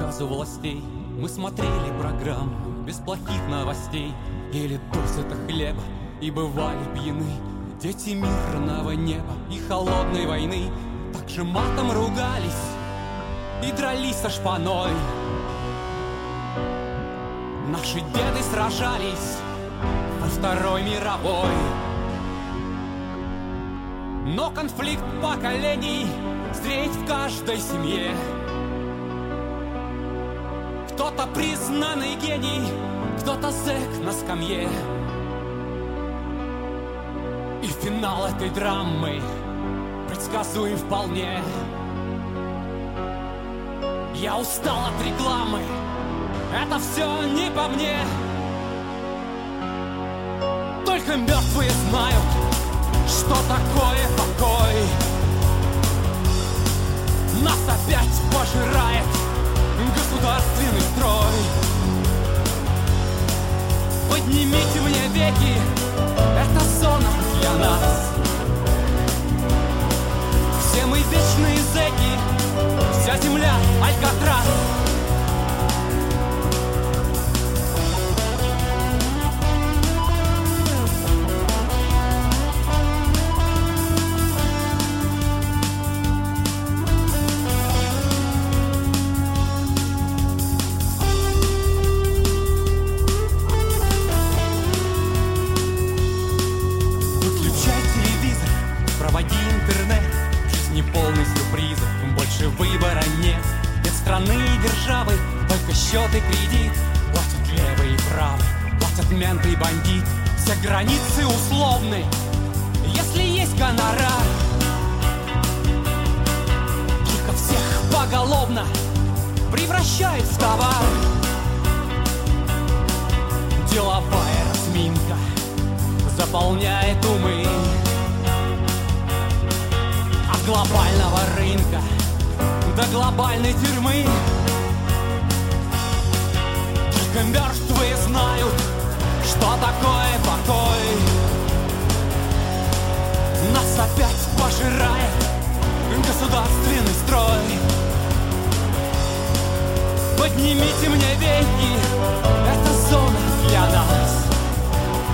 приказу властей мы смотрели программу без плохих новостей, ели досыта хлеба и бывали пьяны. Дети мирного неба и холодной войны также матом ругались и дрались со шпаной. Наши деды сражались во Второй мировой. Но конфликт поколений зреет в каждой семье. Кто-то признанный гений, кто-то зэк на скамье. И финал этой драмы предсказуем вполне. Я устал от рекламы, это все не по мне. Только мертвые знают, что такое покой. Нас опять пожирает государственный строй. Поднимите мне веки, это зона для нас. Все мы вечные зэки, вся земля Алькатрас. Полный сюрпризов, больше выбора нет. Без страны и державы только счет и кредит. Платят левые и правые, платят менты и бандит. Все границы условны, если есть гонорар. Только всех поголовно превращает в товар. Деловая разминка заполняет умы. Глобального рынка до глобальной тюрьмы. Только мертвые знают, что такое покой. Нас опять пожирает государственный строй. Поднимите мне веки, это зона для нас.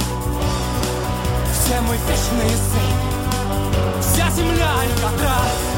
Все мы вечные зэки, вся земля Алькатрас.